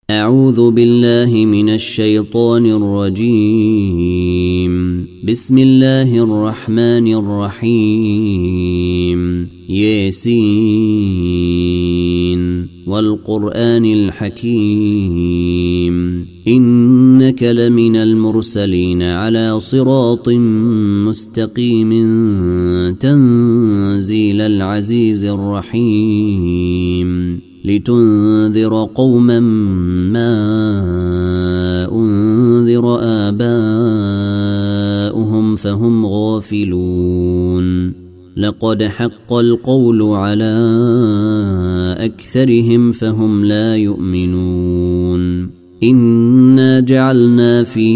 أعوذ بالله من الشيطان الرجيم. بسم الله الرحمن الرحيم. ياسين والقرآن الحكيم إنك لمن المرسلين على صراط مستقيم تنزيل العزيز الرحيم لتنذر قوما ما أنذر آباؤهم فهم غافلون. لقد حق القول على أكثرهم فهم لا يؤمنون. إنا جعلنا في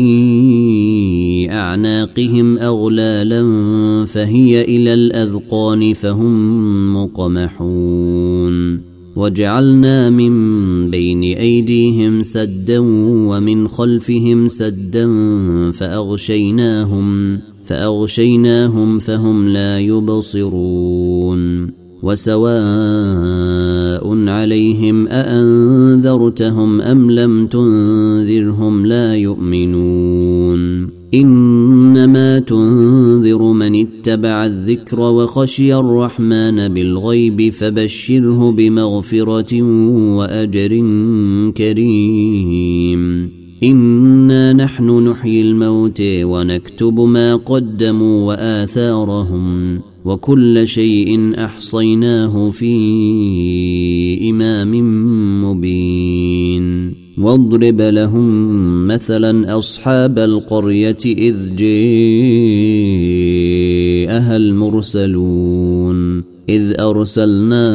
أعناقهم أغلالا فهي إلى الأذقان فهم مقمحون. وجعلنا من بين أيديهم سدا ومن خلفهم سدا فأغشيناهم فهم لا يبصرون. وسواء عليهم أأنذرتهم أم لم تنذرهم لا يؤمنون. إنما تنذر من اتبع الذكر وخشي الرحمن بالغيب فبشره بمغفرة وأجر كريم. إنا نحن نحيي الموتى ونكتب ما قدموا وآثارهم وكل شيء أحصيناه في إمام مبين. واضرب لهم مثلا أصحاب القرية إذ جاءها المرسلون إذ أرسلنا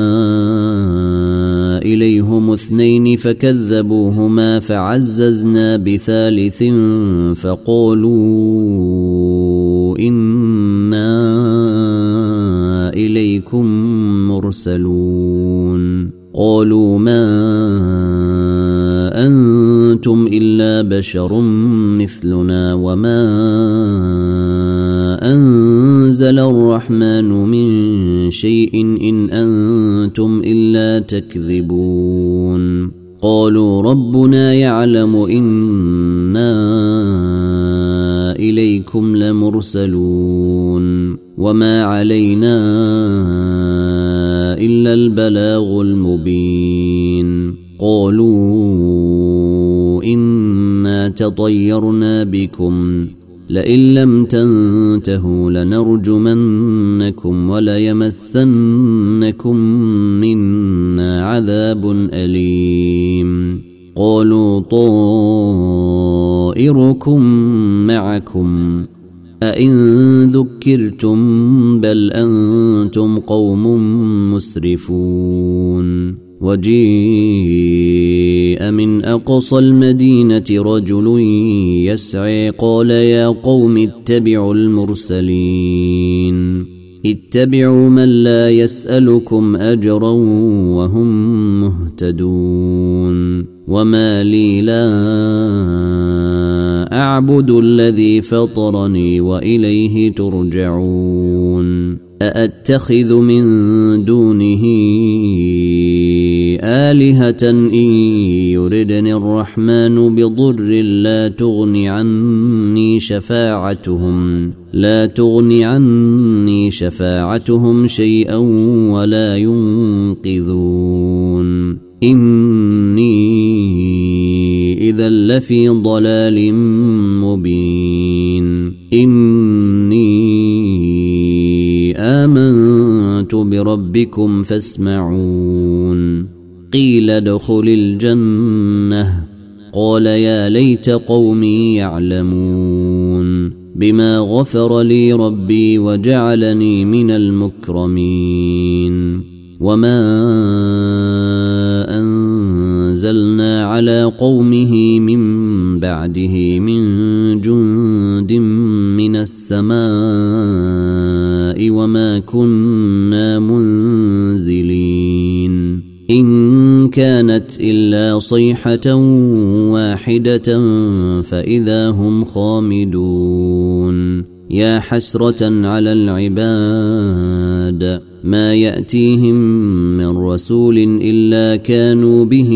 إليهم 2 فكذبوهما فعززنا بثالث فقالوا إنا إليكم مرسلون. قالوا ما أنتم إلا بشر مثلنا وما أنزل الرحمن من شيء إن أنتم إلا تكذبون. قالوا ربنا يعلم إنا إليكم لمرسلون وما علينا إلا البلاغ المبين. قالوا إنا تطيرنا بكم لئن لم تنتهوا لنرجمنكم وليمسنكم منا عذاب أليم. قالوا طائركم معكم أئن ذكرتم بل أنتم قوم مسرفون. وجيء من أقصى المدينة رجل يسعى قال يا قوم اتبعوا المرسلين اتبعوا من لا يسألكم أجرا وهم مهتدون. وما لي لا أعبد الذي فطرني وإليه ترجعون. أأتخذ من دونه آلهة إن يردني الرحمن بضر لا تغني عني شفاعتهم شيئا ولا ينقذون. إني إذا لفي ضلال مبين. إني آمنت بربكم فاسمعون. قيل ادخل الجنة قال يا ليت قومي يعلمون بما غفر لي ربي وجعلني من المكرمين. وما أنزلنا على قومه من بعده من جند من السماء وما كنا منزلين. إن كانت إلا صيحة واحدة فإذا هم خامدون. يا حسرة على العباد ما يأتيهم من رسول إلا كانوا به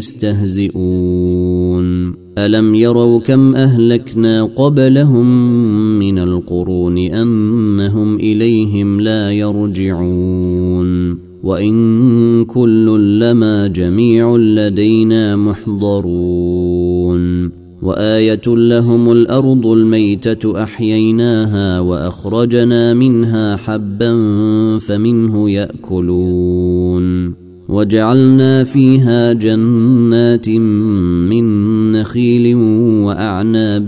يستهزئون ألم يروا كم أهلكنا قبلهم من القرون أنهم إليهم لا يرجعون وإن كل لما جميع لدينا محضرون وآية لهم الأرض الميتة أحييناها وأخرجنا منها حبا فمنه يأكلون وجعلنا فيها جنات من نخيل وأعناب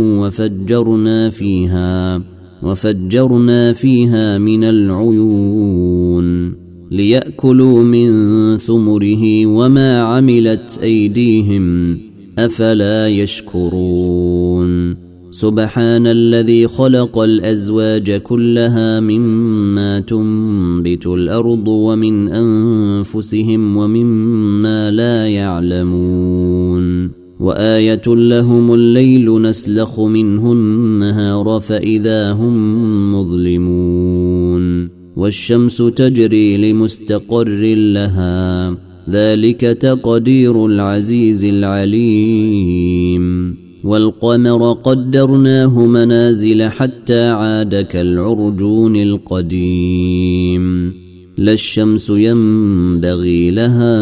وفجرنا فيها من العيون ليأكلوا من ثمره وما عملت أيديهم أفلا يشكرون سبحان الذي خلق الأزواج كلها مما تنبت الأرض ومن أنفسهم ومما لا يعلمون وآية لهم الليل نسلخ منه النهار فإذا هم مظلمون والشمس تجري لمستقر لها ذلك تقدير العزيز العليم والقمر قدرناه منازل حتى عاد كالعرجون القديم لا الشمس ينبغي لها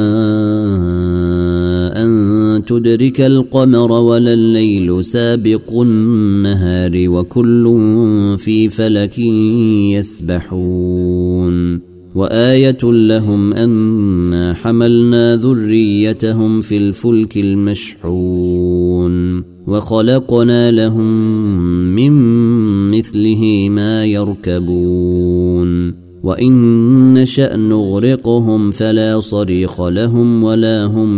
أن تدرك القمر ولا الليل سابق النهار وكل في فلك يسبحون وآية لهم أنا حملنا ذريتهم في الفلك المشحون وخلقنا لهم من مثله ما يركبون وإن نشأ نغرقهم فلا صريخ لهم ولا هم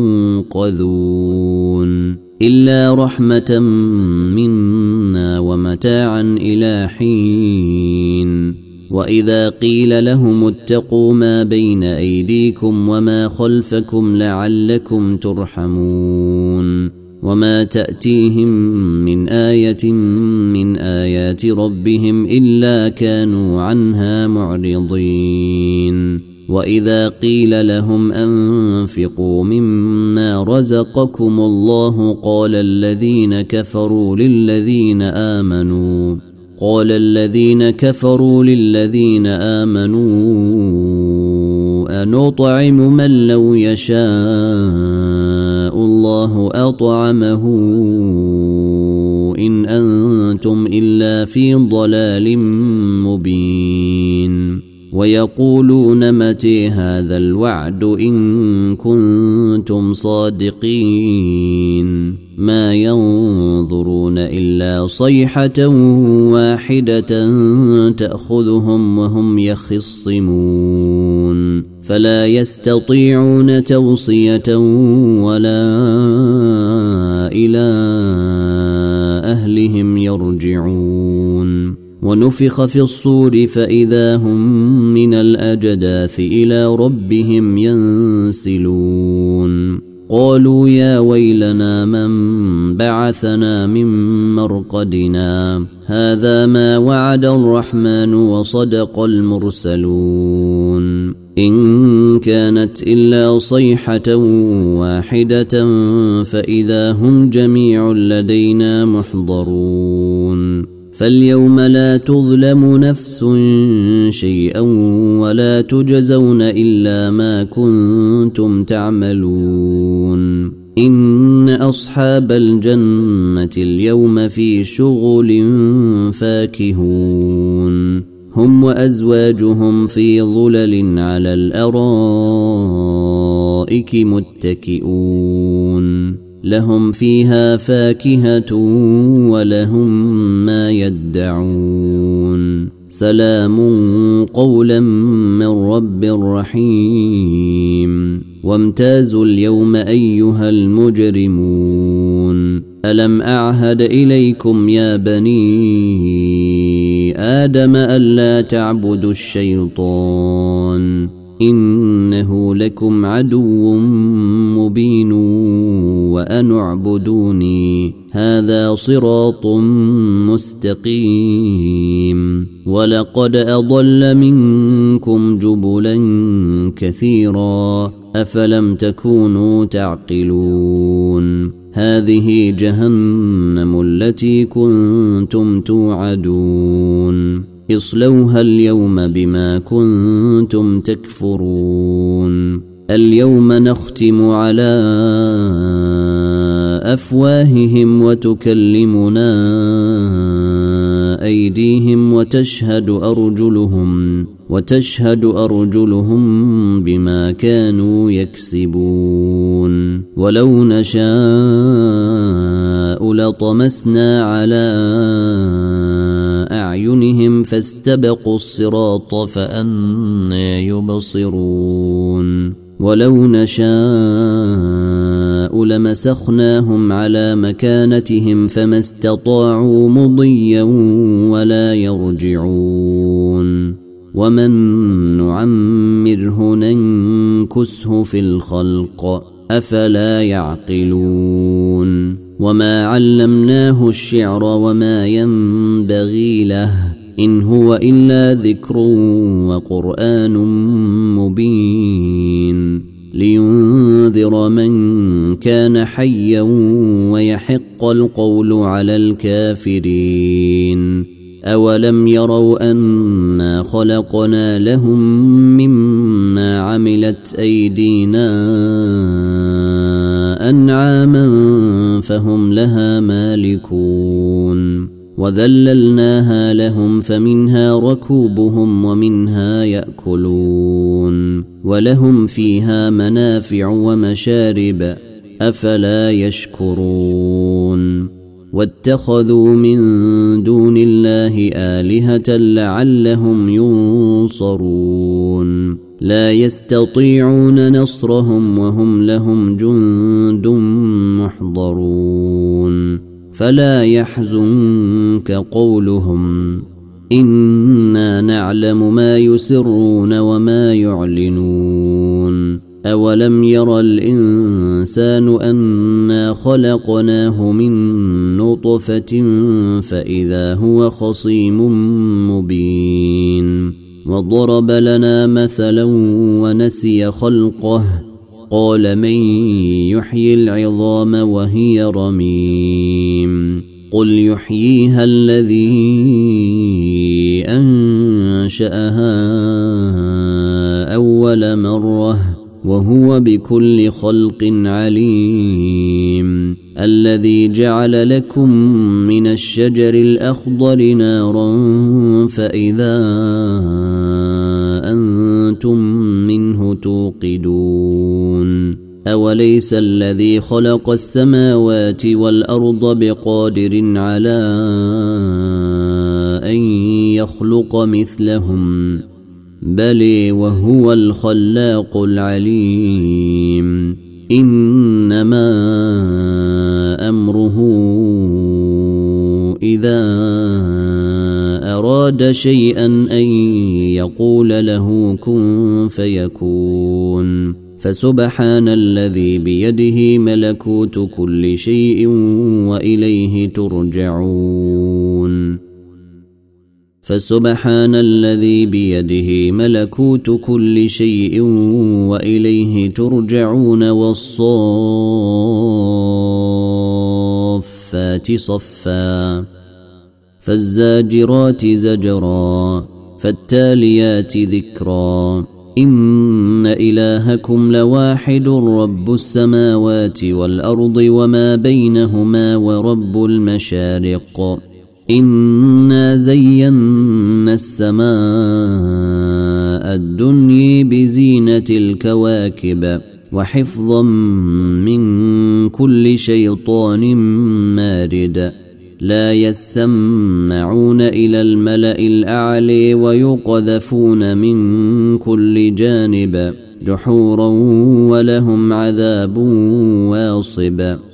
ينقذون إلا رحمة منا ومتاعا إلى حين وإذا قيل لهم اتقوا ما بين أيديكم وما خلفكم لعلكم ترحمون وما تأتيهم من آية من آيات ربهم إلا كانوا عنها معرضين وإذا قيل لهم أنفقوا مما رزقكم الله قال الذين كفروا للذين آمنوا أنطعم من لو يشاء الله أطعمه إن أنتم إلا في ضلال مبين ويقولون متى هذا الوعد إن كنتم صادقين ما ينظرون إلا صيحة واحدة تأخذهم وهم يخصمون فلا يستطيعون توصية ولا إلى أهلهم يرجعون ونفخ في الصور فإذا هم من الأجداث إلى ربهم ينسلون قالوا يا ويلنا من بعثنا من مرقدنا هذا ما وعد الرحمن وصدق المرسلون إن كانت إلا صيحة واحدة فإذا هم جميع لدينا محضرون فاليوم لا تظلم نفس شيئا ولا تجزون إلا ما كنتم تعملون إن أصحاب الجنة اليوم في شغل فاكهون هم وأزواجهم في ظلل على الأرائك متكئون لهم فيها فاكهة ولهم ما يدعون سلام قولا من رب رحيم وامتازوا اليوم أيها المجرمون ألم أعهد إليكم يا بني آدم ألا تعبدوا الشيطان إنه لكم عدو مبين وأن اعبدوني هذا صراط مستقيم ولقد أضل منكم جبلا كثيرا أفلم تكونوا تعقلون هذه جهنم التي كنتم توعدون اصلوها اليوم بما كنتم تكفرون اليوم نختم على أفواههم وتكلمنا أيديهم وتشهد أرجلهم بما كانوا يكسبون ولو نشاء لطمسنا على أعينهم فاستبقوا الصراط فأنى يبصرون ولو نشاء لمسخناهم على مكانتهم فما استطاعوا مضيا ولا يرجعون ومن نعمره ننكسه في الخلق أفلا يعقلون وما علمناه الشعر وما ينبغي له إن هو إلا ذكر وقرآن مبين لينذر من كان حيا ويحق القول على الكافرين أولم يروا أنا خلقنا لهم مما عملت أيدينا أنعاما فهم لها مالكون وذللناها لهم فمنها ركوبهم ومنها يأكلون ولهم فيها منافع ومشارب أفلا يشكرون واتخذوا من دون الله آلهة لعلهم ينصرون لا يستطيعون نصرهم وهم لهم جند محضرون فلا يحزنك قولهم إنا نعلم ما يسرون وما يعلنون أولم ير الإنسان أنا خلقناه من نطفة فإذا هو خصيم مبين وضرب لنا مثلا ونسي خلقه قال من يحيي العظام وهي رميم قل يحييها الذي أنشأها أول مرة وهو بكل خلق عليم الذي جعل لكم من الشجر الأخضر نارا فإذا أنتم منه توقدون أوليس الذي خلق السماوات والأرض بقادر على أن يخلق مثلهم بل وهو الخلاق العليم إنما أمره إذا أراد شيئا أن يقول له كن فيكون فسبحان الذي بيده ملكوت كل شيء وإليه ترجعون فسبحان الذي بيده ملكوت كل شيء وإليه ترجعون والصافات صفا فالزاجرات زجرا فالتاليات ذكرا إن إلهكم لواحد رب السماوات والأرض وما بينهما ورب المشارق إنا زينا السماء الدنيا بزينة الكواكب وحفظا من كل شيطان مارد لا يسمعون إلى الملأ الأعلى ويقذفون من كل جانب دحورا ولهم عذاب واصب